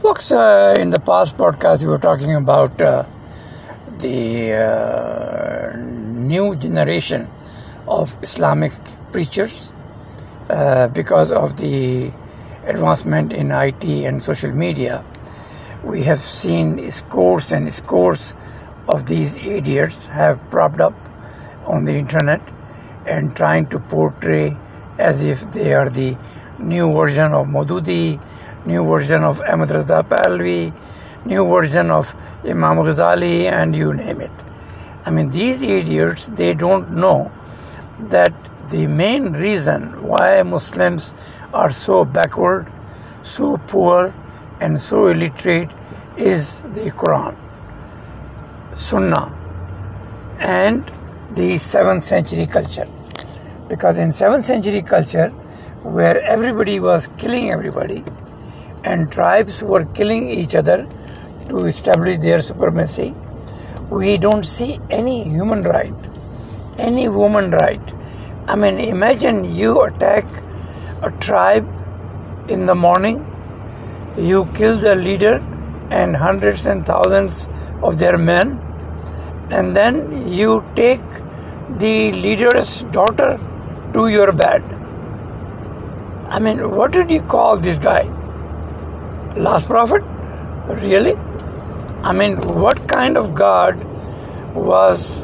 Folks, in the past podcast, we were talking about the new generation of Islamic preachers because of the advancement in IT and social media. We have seen scores and scores of these idiots have propped up on the internet and trying to portray as if they are the new version of Maududi, new version of Ahmad Raza Pahlavi, new version of Imam Ghazali, and you name it. I mean, these idiots, they don't know that the main reason why Muslims are so backward, so poor, and so illiterate is the Quran, Sunnah, and the 7th century culture. Because in 7th century culture, where everybody was killing everybody, and tribes were killing each other to establish their supremacy, we don't see any human right, any woman right. I mean, imagine you attack a tribe in the morning, you kill the leader and hundreds and thousands of their men, and then you take the leader's daughter to your bed. I mean, what did you call this guy? Last prophet? Really? I mean, what kind of God was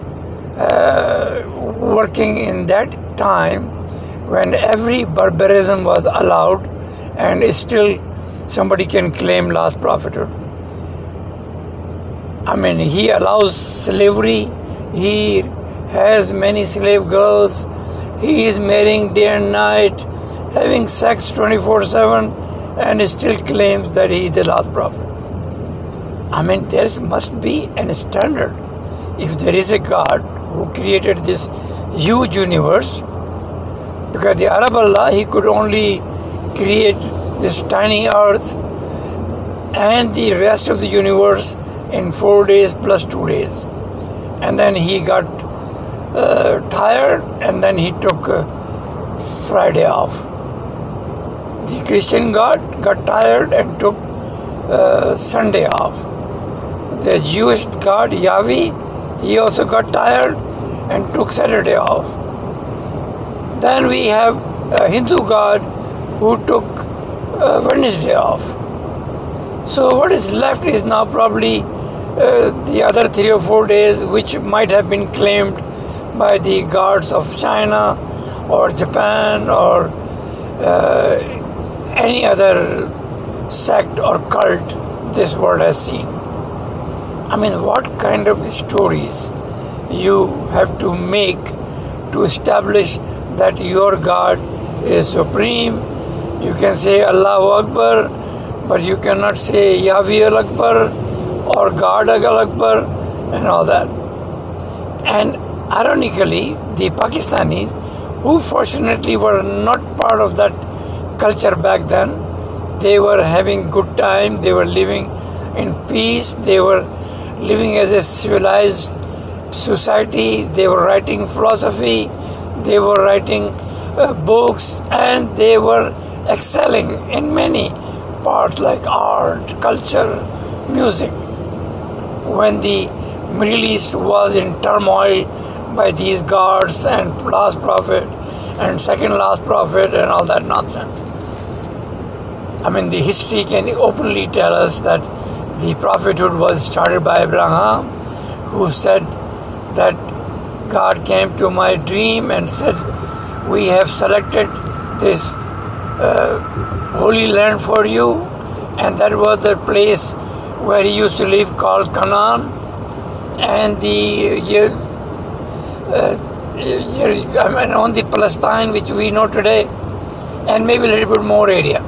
working in that time when every barbarism was allowed and still somebody can claim last prophethood? I mean, he allows slavery, he has many slave girls, he is marrying day and night, having sex 24/7, and still claims that he is the last prophet. I mean, there must be a standard. If there is a God who created this huge universe, because the Arab Allah, he could only create this tiny earth and the rest of the universe in 4 days plus 2 days. And then he got tired, and then he took Friday off. The Christian God got tired and took Sunday off. The Jewish God, Yahweh, he also got tired and took Saturday off. Then we have a Hindu God who took Wednesday off. So what is left is now probably the other 3 or 4 days, which might have been claimed by the gods of China or Japan or any other sect or cult this world has seen. I mean, what kind of stories you have to make to establish that your God is supreme? You can say Allahu Akbar, but you cannot say Yahweh Al-Akbar or God Al-Akbar and all that. And ironically, the Pakistanis, who fortunately were not part of that culture back then, they were having good time, they were living in peace, they were living as a civilized society, they were writing philosophy, they were writing books, and they were excelling in many parts like art, culture, music. When the Middle East was in turmoil by these gods and last prophet and second last prophet and all that nonsense. I mean, the history can openly tell us that the prophethood was started by Abraham, who said that God came to my dream and said, we have selected this holy land for you, and that was the place where he used to live called Canaan, and on the Palestine which we know today, and maybe a little bit more area.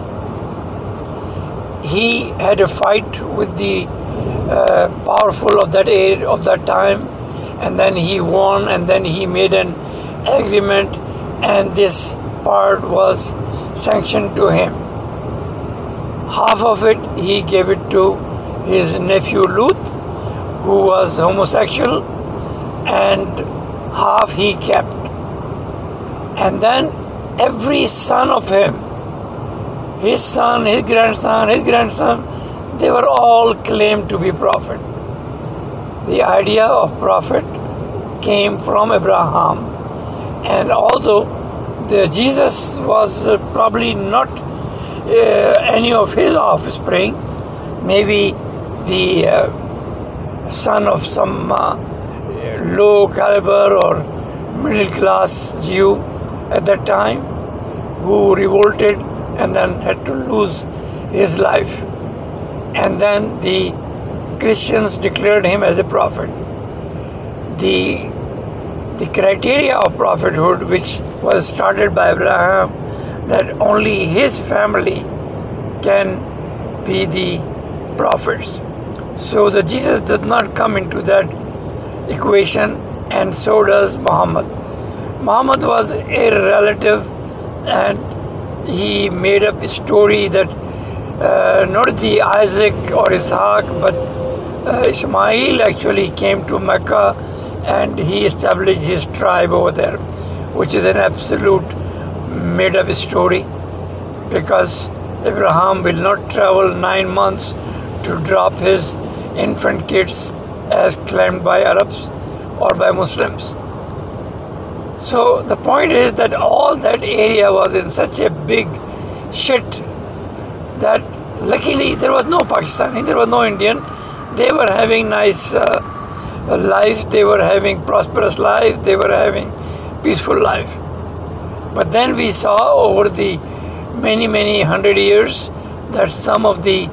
He had a fight with the powerful of that area, of that time, and then he won, and then he made an agreement, and this part was sanctioned to him. Half of it he gave it to his nephew Lut, who was homosexual, and half he kept. And then every son of him, his son, his grandson, they were all claimed to be prophet. The idea of prophet came from Abraham, and although Jesus was probably not any of his offspring, maybe the son of some low caliber or middle class Jew at that time who revolted and then had to lose his life. And then the Christians declared him as a prophet. The criteria of prophethood, which was started by Abraham, that only his family can be the prophets. So the Jesus does not come into that equation, and so does Muhammad. Muhammad was a relative, and he made up a story that not the Isaac or Ishaq, but Ismail actually came to Mecca and he established his tribe over there, which is an absolute made up story, because Abraham will not travel 9 months to drop his infant kids as claimed by Arabs or by Muslims. So the point is that all that area was in such a big shit that luckily there was no Pakistani, there was no Indian. They were having nice life, they were having prosperous life, they were having peaceful life. But then we saw over the many 100 years that some of the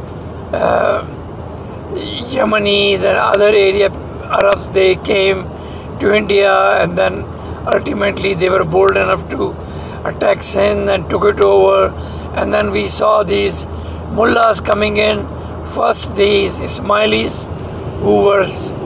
Yemenis and other area Arabs, they came to India, and then ultimately they were bold enough to attack Sindh and took it over. And then we saw these mullahs coming in, first these Ismailis who were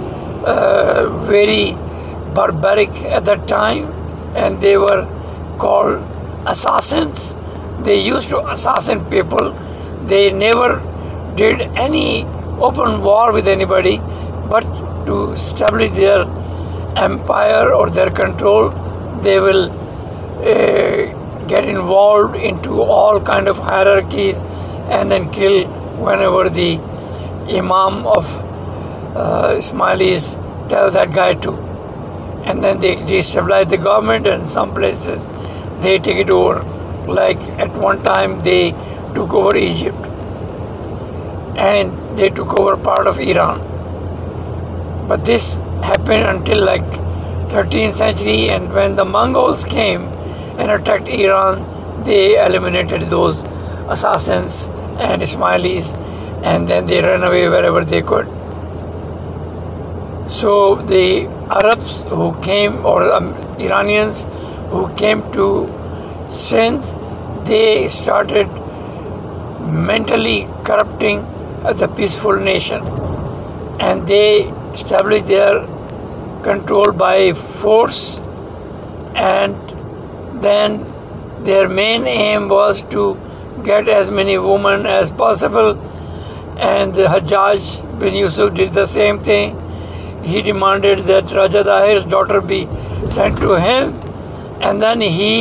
very barbaric at that time, and they were called assassins. They used to assassinate people. They never did any open war with anybody, but to establish their empire or their control, they will get involved into all kind of hierarchies and then kill whenever the Imam of Ismailis tell that guy to. And then they destabilize the government, and some places they take it over. Like at one time they took over Egypt and they took over part of Iran. But this happened until like 13th century, and when the Mongols came and attacked Iran, they eliminated those assassins and Ismailis, and then they ran away wherever they could. So the Arabs who came, or Iranians who came to Sindh, they started mentally corrupting the peaceful nation, and they established their control by force, and then their main aim was to get as many women as possible. And the Hajjaj bin Yusuf did the same thing. He demanded that Raja Dahir's daughter be sent to him, and then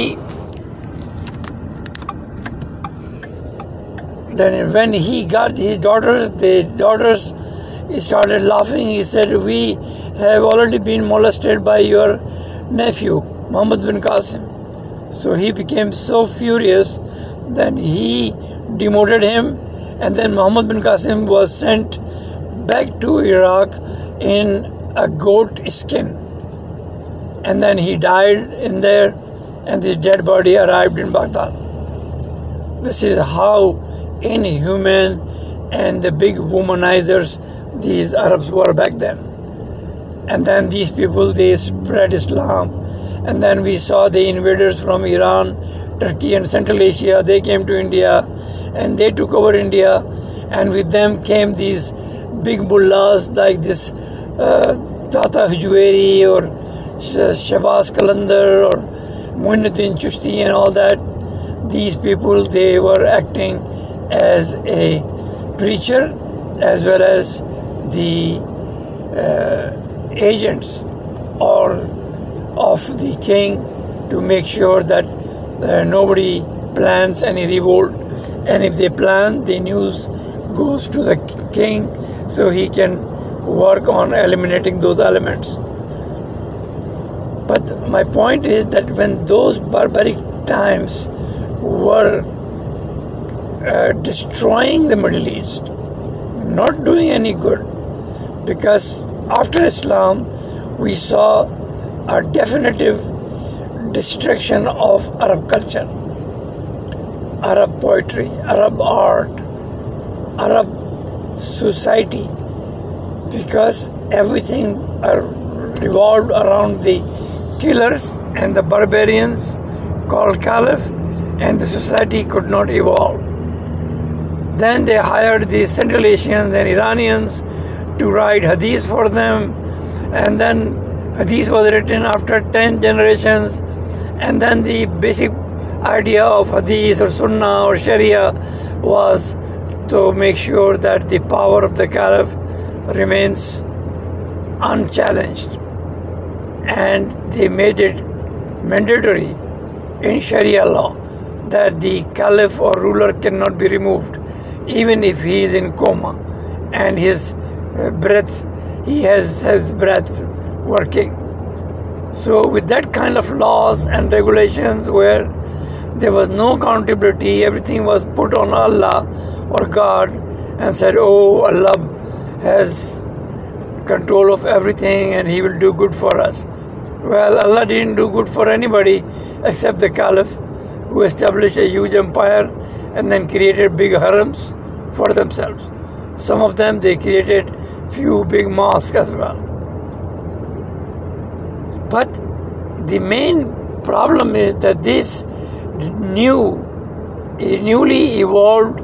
when he got his daughters, the daughters started laughing. He said, "We have already been molested by your nephew, Muhammad bin Qasim." So he became so furious, then he demoted him, and then Muhammad bin Qasim was sent back to Iraq in a goat skin. And then he died in there, and his dead body arrived in Baghdad. This is how inhuman and the big womanizers these Arabs were back then. And then these people, they spread Islam. And then we saw the invaders from Iran, Turkey and Central Asia. They came to India and they took over India. And with them came these big mullahs like this Tata Hujweri or Shahbaz Qalandar or Muinuddin Chishti and all that. These people, they were acting as a preacher as well as the agents or of the king to make sure that nobody plans any revolt, and if they plan, the news goes to the king so he can work on eliminating those elements. But my point is that when those barbaric times were destroying the Middle East, not doing any good, because after Islam we saw a definitive destruction of Arab culture, Arab poetry, Arab art, Arab society, because everything revolved around the killers and the barbarians called caliph, and the society could not evolve. Then they hired the Central Asians and Iranians to write hadith for them, and then hadith was written after 10 generations, and then the basic idea of hadith or sunnah or sharia was to make sure that the power of the caliph remains unchallenged, and they made it mandatory in sharia law that the caliph or ruler cannot be removed even if he is in coma and his breath, he has his breath working. So with that kind of laws and regulations where there was no accountability, everything was put on Allah or God and said, oh, Allah has control of everything and he will do good for us. Well, Allah didn't do good for anybody except the caliph, who established a huge empire and then created big harems for themselves. Some of them, they created few big mosques as well. But the main problem is that this newly evolved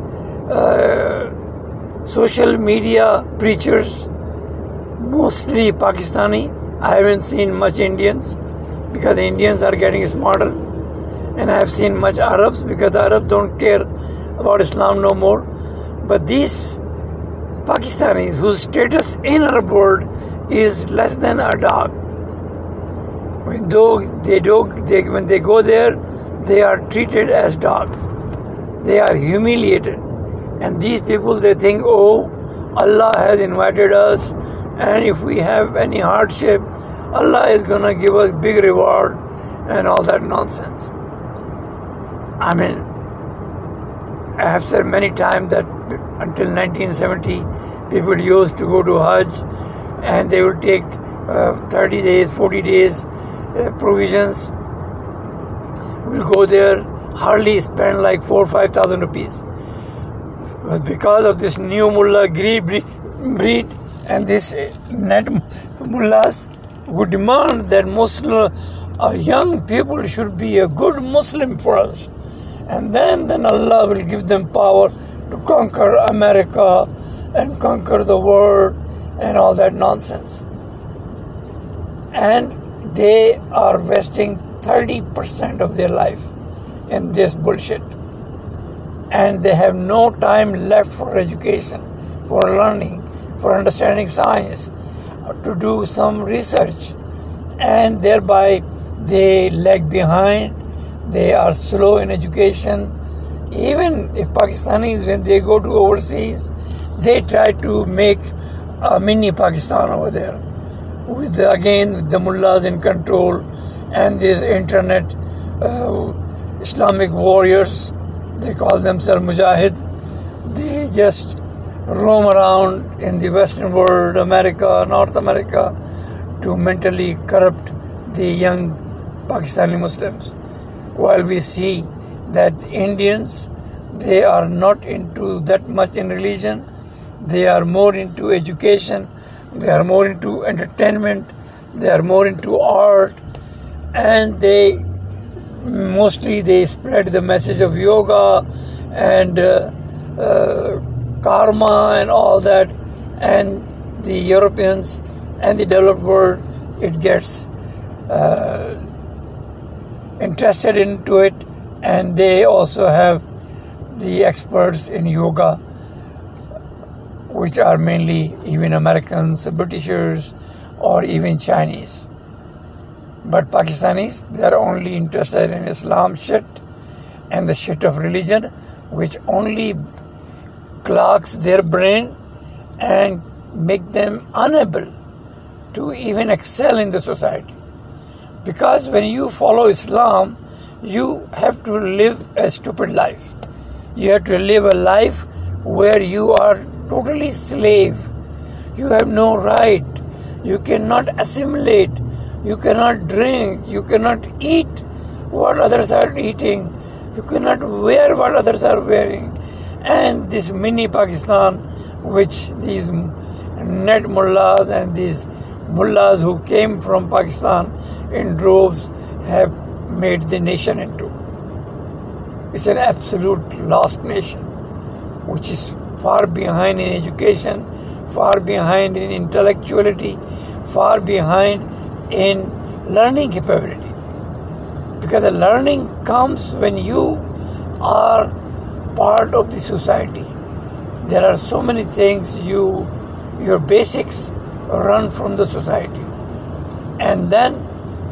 social media preachers, mostly Pakistani. I haven't seen much Indians because the Indians are getting smarter, and I have seen much Arabs because the Arabs don't care about Islam no more. But these Pakistanis, whose status in Arab world is less than a dog, when they go there, they are treated as dogs. They are humiliated, and these people, they think, oh, Allah has invited us, and if we have any hardship, Allah is gonna give us big reward and all that nonsense. I mean, I have said many times that until 1970, people used to go to Hajj and they will take 30 days, 40 days provisions. We'll go there, hardly spend like 4,000 or 5,000 rupees. But because of this new mullah breed and this net mullahs who demand that Muslim young people should be a good Muslim for us, and then Allah will give them power to conquer America and conquer the world and all that nonsense. And they are wasting 30% of their life in this bullshit. And they have no time left for education, for learning, for understanding science, to do some research. And thereby they lag behind. They are slow in education. Even if Pakistanis, when they go to overseas, they try to make a mini Pakistan over there. With the mullahs in control and these internet Islamic warriors, they call themselves Mujahid. They just roam around in the Western world, America, North America, to mentally corrupt the young Pakistani Muslims. While we see that Indians, they are not into that much in religion, they are more into education, they are more into entertainment, they are more into art, and they spread the message of yoga and karma and all that. And the Europeans and the developed world, it gets interested into it, and they also have the experts in yoga, which are mainly even Americans, Britishers, or even Chinese. But Pakistanis, they are only interested in Islam shit and the shit of religion, which only clogs their brain and make them unable to even excel in the society. Because when you follow Islam, you have to live a stupid life. You have to live a life where you are totally slave. You have no right. You cannot assimilate. You cannot drink. You cannot eat what others are eating. You cannot wear what others are wearing. And this mini Pakistan, which these net mullahs and these mullahs who came from Pakistan in droves have made the nation into. It's an absolute lost nation, which is far behind in education, far behind in intellectuality, far behind in learning capability. Because the learning comes when you are part of the society. There are so many things your basics run from the society. And then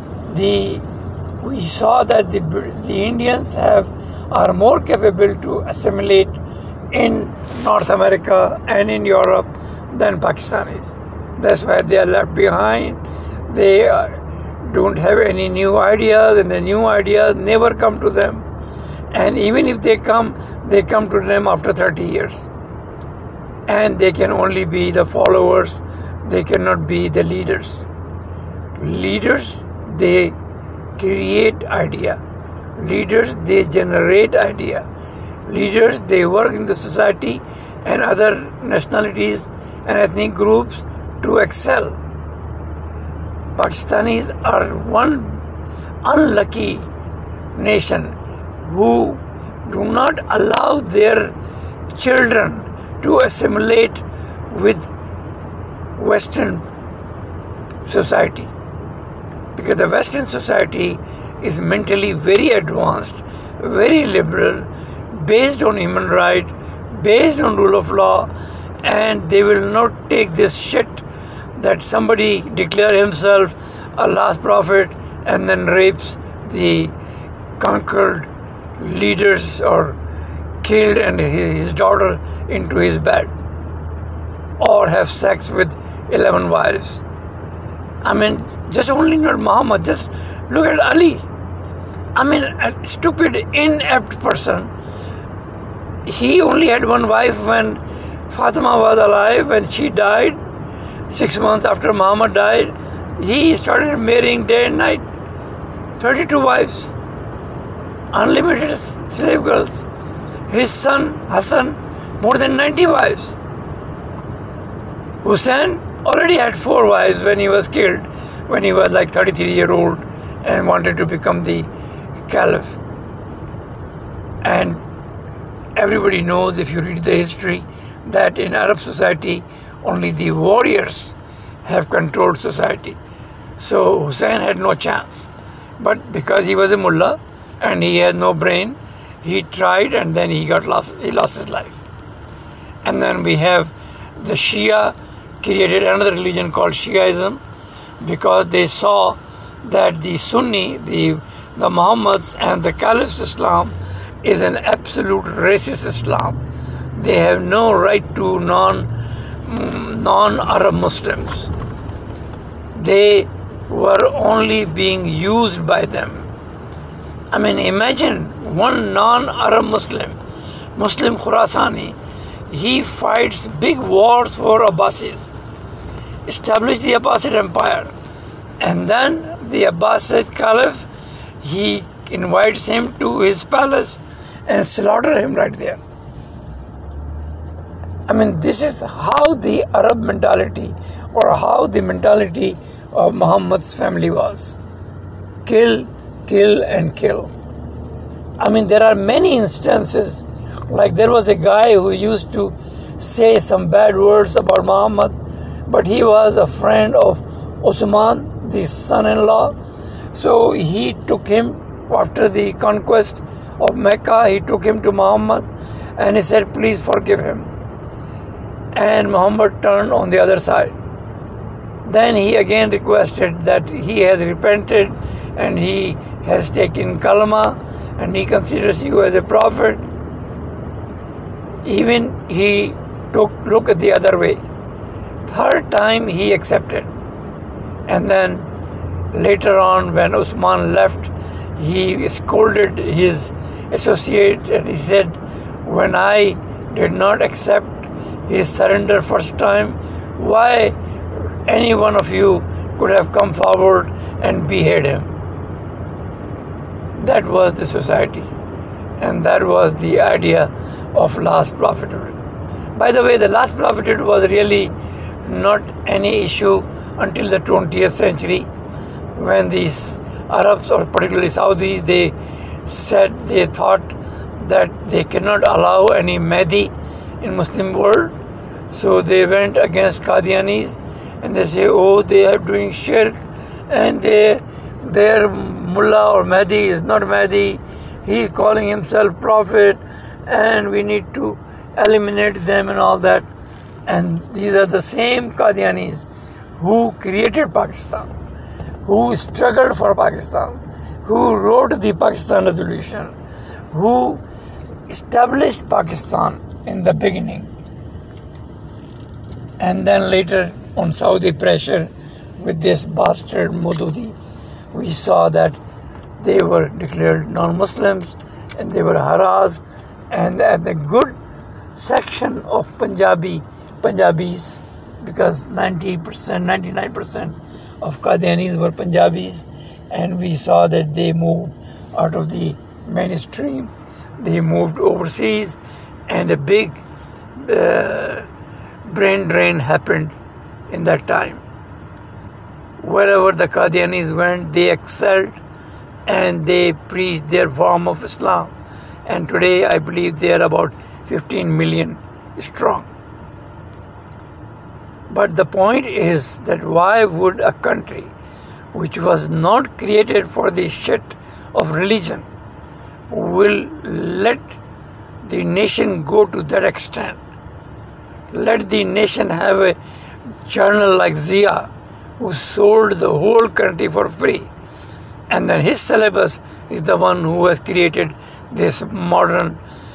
we saw that the Indians are more capable to assimilate in North America and in Europe than Pakistanis. That's why they are left behind. They don't have any new ideas, and the new ideas never come to them. And even if they come to them after 30 years. And they can only be the followers. They cannot be the leaders. Leaders, they create idea. Leaders, they generate idea. Leaders, they work in the society and other nationalities and ethnic groups to excel. Pakistanis are one unlucky nation who do not allow their children to assimilate with Western society. Because the Western society is mentally very advanced, very liberal, based on human rights, based on rule of law, and they will not take this shit that somebody declare himself a last prophet and then rapes the conquered leaders or killed and his daughter into his bed, or have sex with 11 wives. I mean, just only not Muhammad, just look at Ali. I mean, a stupid, inept person. He only had one wife when Fatima was alive. When she died, 6 months after Muhammad died, he started marrying day and night. 32 wives. Unlimited slave girls. His son, Hassan, more than 90 wives. Hussein already had 4 wives when he was killed, when he was like 33-year-old and wanted to become the caliph. And everybody knows, if you read the history, that in Arab society, only the warriors have controlled society. So Hussein had no chance. But because he was a mullah and he had no brain, he tried and then he lost his life. And then we have the Shia created another religion called Shiaism, because they saw that the Sunni, the Muhammads and the Caliph's Islam is an absolute racist Islam. They have no right to non-Arab Muslims. They were only being used by them. I mean, imagine one non-Arab Muslim Khurasani, he fights big wars for Abbasids, established the Abbasid Empire, and then the Abbasid Caliph, he invites him to his palace and slaughter him right there. I mean, this is how the Arab mentality, or how the mentality of Muhammad's family was. Kill, kill and kill. I mean, there are many instances, like there was a guy who used to say some bad words about Muhammad, but he was a friend of Osman, the son-in-law. So he took him, after the conquest of Mecca, he took him to Muhammad and he said, please forgive him. And Muhammad turned on the other side. Then he again requested that he has repented and he has taken kalma and he considers you as a prophet. Even he took look at the other way. Third time he accepted. And then later on, when Usman left, he scolded his associate and he said, when I did not accept his surrender first time, why any one of you could have come forward and beheaded him? That was the society, and that was the idea of last prophethood. By the way, the last prophethood was really not any issue until the 20th century, when these Arabs, or particularly Saudis, they thought that they cannot allow any Mahdi in Muslim world. So they went against Qadianis and they say, oh, they are doing shirk and their mullah or Mahdi is not Mahdi. He is calling himself prophet and we need to eliminate them and all that. And these are the same Qadianis who created Pakistan, who struggled for Pakistan, who wrote the Pakistan Resolution, who established Pakistan in the beginning. And then later, on Saudi pressure with this bastard Maududi, we saw that they were declared non-Muslims and they were harassed, and at the good section of Punjabis, because 90%, 99% of Qadianis were Punjabis, and we saw that they moved out of the mainstream, they moved overseas, and a big brain drain happened in that time. Wherever the Qadianis went, they excelled and they preached their form of Islam. And today I believe they are about 15 million strong. But the point is that why would a country which was not created for the shit of religion will let the nation go to that extent? Let the nation have a journal like Zia, who sold the whole country for free. And then his syllabus is the one who has created this modern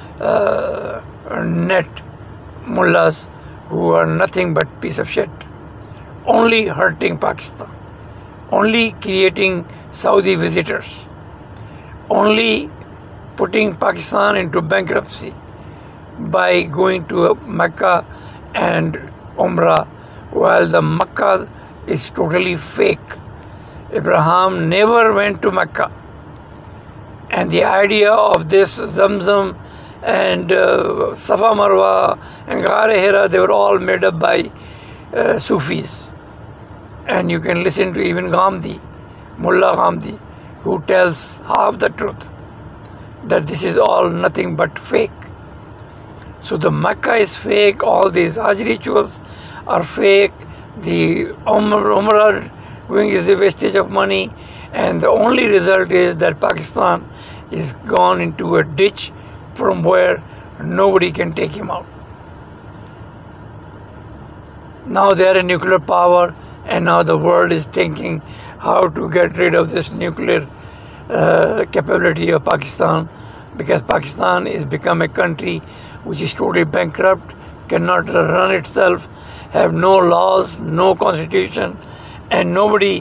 net mullahs who are nothing but piece of shit. Only hurting Pakistan. Only creating Saudi visitors. Only putting Pakistan into bankruptcy by going to Mecca and Umrah, while the Mecca is totally fake. Abraham never went to Mecca. And the idea of this Zamzam and Safa Marwa and Ghar Hira, they were all made up by Sufis. And you can listen to even Ghamdi, Mullah Ghamdi, who tells half the truth, that this is all nothing but fake. So the Mecca is fake, all these Hajj rituals are fake, the Umrah doing is a wastage of money, and the only result is that Pakistan is gone into a ditch from where nobody can take him out. Now they are a nuclear power, and now the world is thinking how to get rid of this nuclear capability of Pakistan, because Pakistan is become a country which is totally bankrupt, cannot run itself, have no laws, no constitution, and nobody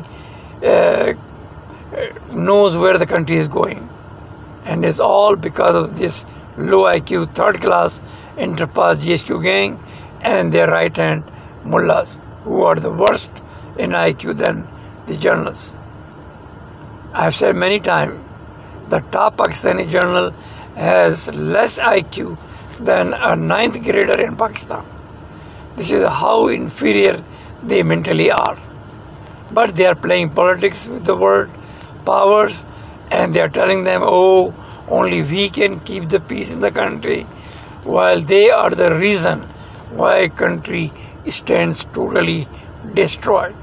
knows where the country is going. And it's all because of this low IQ, third class, Interpass GSQ gang and their right hand mullahs, who are the worst in IQ than the journalists. I've said many times, the top Pakistani journal has less IQ than a 9th grader in Pakistan. This is how inferior they mentally are. But they are playing politics with the world powers, and they are telling them, oh, only we can keep the peace in the country, while they are the reason why country stands totally destroyed.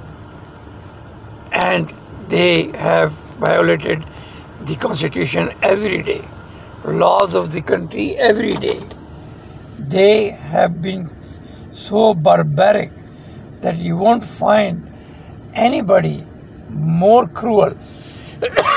And they have violated the constitution every day, laws of the country every day. They have been so barbaric that you won't find anybody more cruel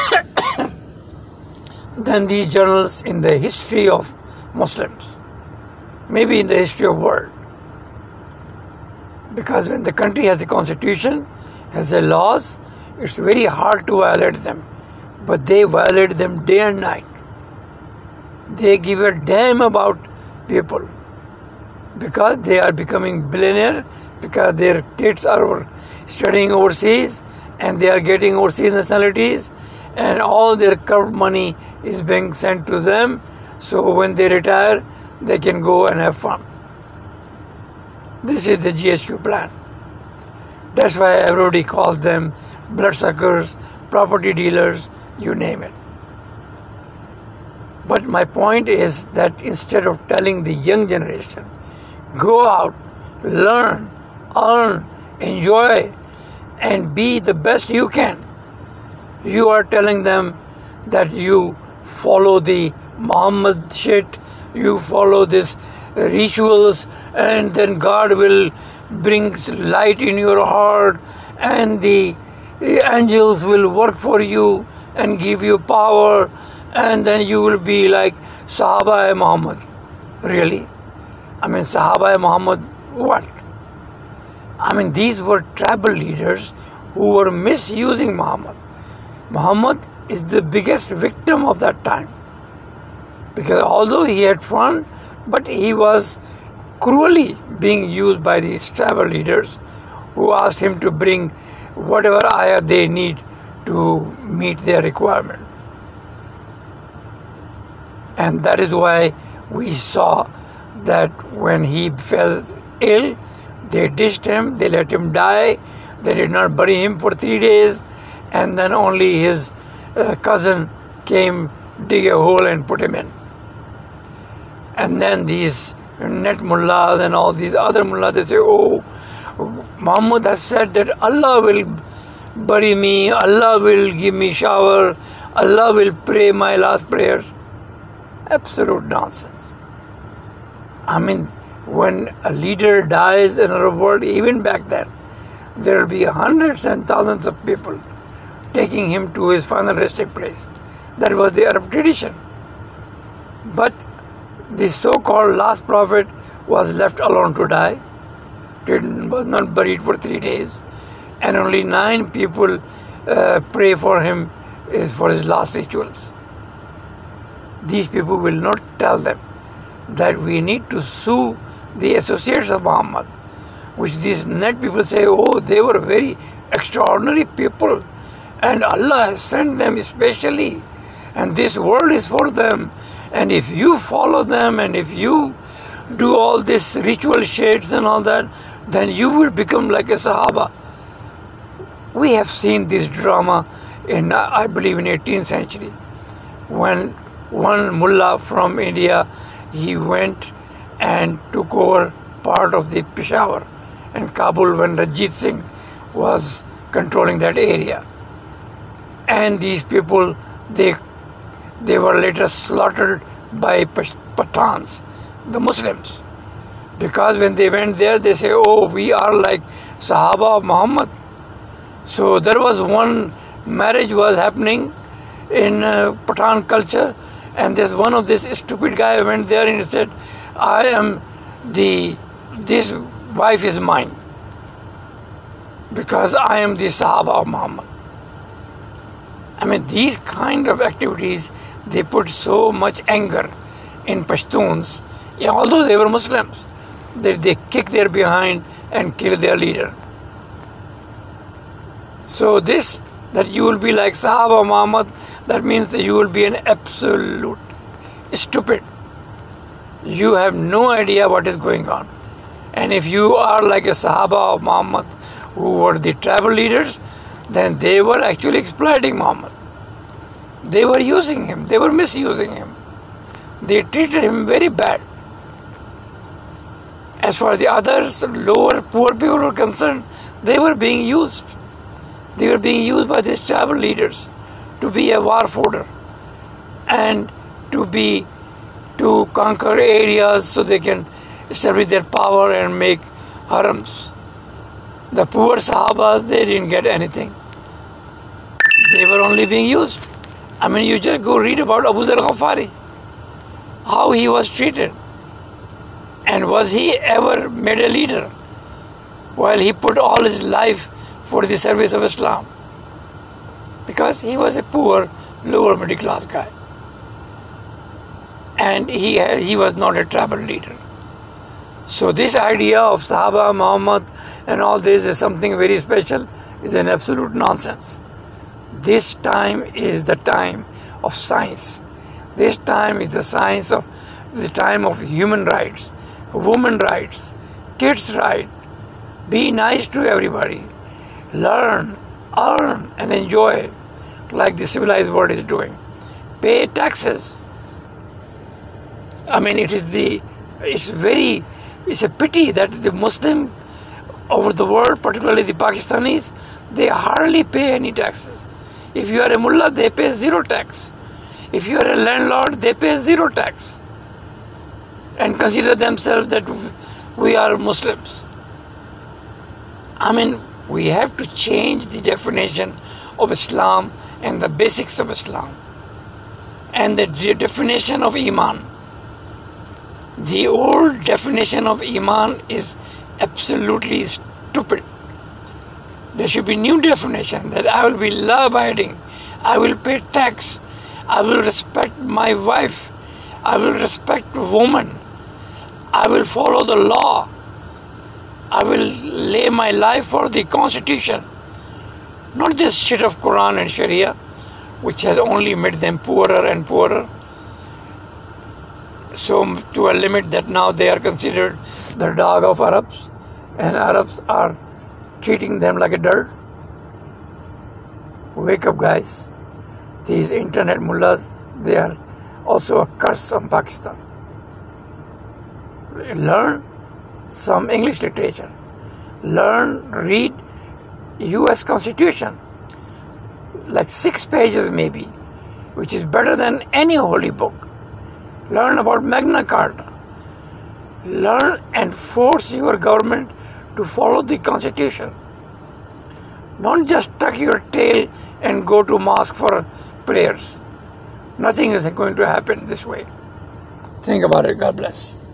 than these journals in the history of Muslims. maybe in the history of the world. Because when the country has a constitution, has the laws, it's very hard to violate them. But they violate them day and night. They give a damn about people. Because they are becoming billionaire, because their kids are studying overseas, and they are getting overseas nationalities, and all their corrupt money is being sent to them. So when they retire, they can go and have fun. This is the GHQ plan. That's why everybody calls them bloodsuckers, property dealers, you name it. But my point is that instead of telling the young generation, go out, learn, earn, enjoy, and be the best you can, you are telling them that you follow the Muhammad shit, you follow this rituals, and then God will bring light in your heart, and the angels will work for you and give you power, and then you will be like Sahaba Muhammad. Really? I mean, Sahaba Muhammad, what? I mean, these were tribal leaders who were misusing Muhammad. Muhammad is the biggest victim of that time. Because although he had fun, but he was cruelly being used by these tribal leaders who asked him to bring whatever ayah they need to meet their requirement. And that is why we saw that when he fell ill, they dished him, they let him die, they did not bury him for 3 days, and then only his cousin came, dig a hole and put him in. And then these net mullahs and all these other mullahs, they say, oh, Muhammad has said that Allah will bury me, Allah will give me shower, Allah will pray my last prayers. Absolute nonsense. I mean, when a leader dies in our world, even back then, there will be hundreds and thousands of people taking him to his final resting place. That was the Arab tradition. But the so-called last prophet was left alone to die, was not buried for 3 days, and only 9 people pray for him for his last rituals. These people will not tell them that we need to sue the associates of Muhammad, which these net people say, oh, they were very extraordinary people, and Allah has sent them especially, and this world is for them. And if you follow them, and if you do all this ritual shades and all that, then you will become like a Sahaba. We have seen this drama in, I believe, in 18th century. When one mullah from India, he went and took over part of the Peshawar and Kabul when Ranjit Singh was controlling that area. And these people, they were later slaughtered by Pathans, the Muslims. Because when they went there, they say, oh, we are like Sahaba of Muhammad. So there was one marriage was happening in Pathan culture, and there's one of this stupid guy went there and he said, this wife is mine, because I am the Sahaba of Muhammad. I mean, these kind of activities, they put so much anger in Pashtuns, although they were Muslims, that they kick their behind and kill their leader. So this, that you will be like Sahaba Muhammad, that means that you will be an absolute stupid. You have no idea what is going on. And if you are like a Sahaba of Muhammad, who were the tribal leaders, then they were actually exploiting Muhammad. They were using him. They were misusing him. They treated him very bad. As far as the others, lower, poor people were concerned, they were being used. They were being used by these tribal leaders to be a war fodder and to conquer areas so they can establish their power and make harams. The poor Sahabas, they didn't get anything. They were only being used. I mean, you just go read about Abu Zar Ghafari, how he was treated. And was he ever made a leader while he put all his life for the service of Islam? Because he was a poor, lower middle class guy. And he was not a tribal leader. So this idea of Sahaba, Muhammad and all this is something very special is an absolute nonsense. This time is the time of science. This time is the time of human rights, women rights, kids' rights. Be nice to everybody. Learn, earn, and enjoy like the civilized world is doing. Pay taxes. I mean, it's a pity that the Muslim over the world, particularly the Pakistanis, they hardly pay any taxes. If you are a mullah, they pay zero tax. If you are a landlord, they pay zero tax. And consider themselves that we are Muslims. I mean, we have to change the definition of Islam and the basics of Islam and the definition of Iman. The old definition of Iman is absolutely stupid. There should be new definition that I will be law-abiding, I will pay tax, I will respect my wife, I will respect woman, I will follow the law, I will lay my life for the Constitution. Not this shit of Quran and Sharia, which has only made them poorer and poorer. So to a limit that now they are considered the dog of Arabs, and Arabs are treating them like a dirt. Wake up, guys. These internet mullahs, they are also a curse on Pakistan. Learn some English literature. Read US Constitution. Like 6 pages maybe, which is better than any holy book. Learn about Magna Carta. Learn and force your government to follow the Constitution. Don't just tuck your tail and go to mosque for prayers. Nothing is going to happen this way. Think about it. God bless.